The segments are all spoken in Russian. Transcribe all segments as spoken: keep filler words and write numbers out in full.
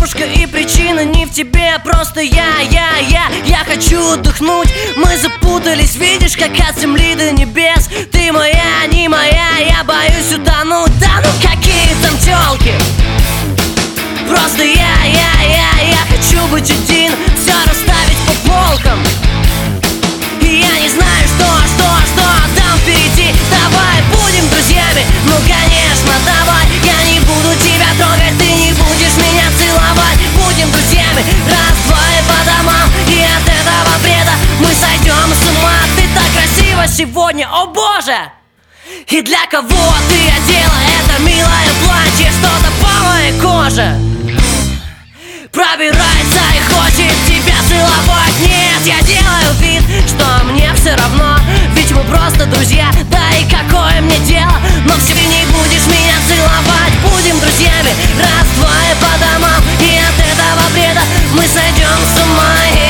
ловушка, и причина не в тебе, просто я, я, я Я хочу отдохнуть, мы запутались, видишь, как от земли до небес. Ты моя, не моя, я боюсь утонуть. Да ну какие там тёлки, просто я, я, я Я хочу быть один, все расставить по полкам. И я не знаю, что, что, что там впереди. Давай будем друзьями, ну конечно, давай. Я не буду тебя трогать, ты не будешь меня целовать. Будем друзьями, раз, два и по домам. И от этого бреда мы сойдем с ума. Ты так красива сегодня, о боже! И для кого ты одела это милое платье? Что-то по моей коже пробирается и хочет тебя целовать. Нет, я делаю вид, что мне все равно, ведь мы просто друзья. Да и какое мне дело, но все не будешь меня целовать. Будем друзьями, раз, два и по домам. И от этого бреда мы сойдем с ума.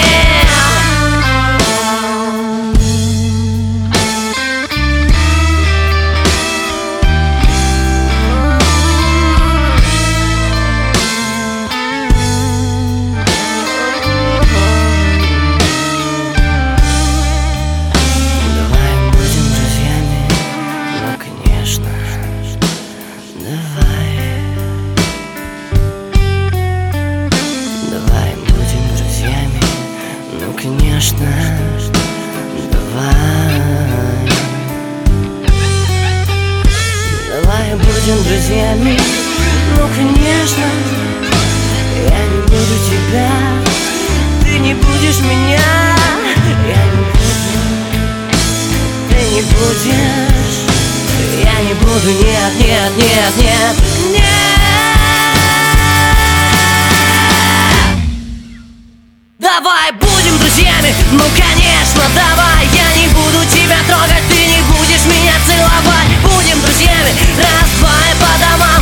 Конечно, давай. Давай будем друзьями, ну конечно. Я не буду тебя, ты не будешь меня. Я не буду, ты не будешь. Я не буду, нет, нет, нет, нет, нет. Давай будем друзьями, ну конечно, давай. Я не буду тебя трогать, ты не будешь меня целовать. Будем друзьями, раз, два и по домам.